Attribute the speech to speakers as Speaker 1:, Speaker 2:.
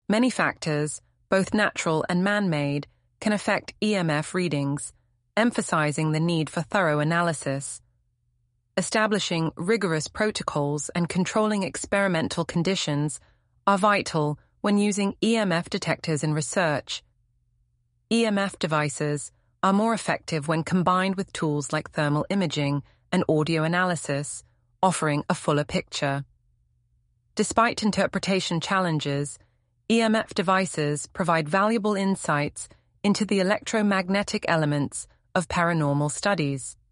Speaker 1: Many factors, both natural and man-made, can affect EMF readings, emphasizing the need for thorough analysis. Establishing rigorous protocols and controlling experimental conditions are vital when using EMF detectors in research. EMF devices are more effective when combined with tools like thermal imaging and audio analysis, offering a fuller picture. Despite interpretation challenges, EMF devices provide valuable insights into the electromagnetic elements of paranormal studies.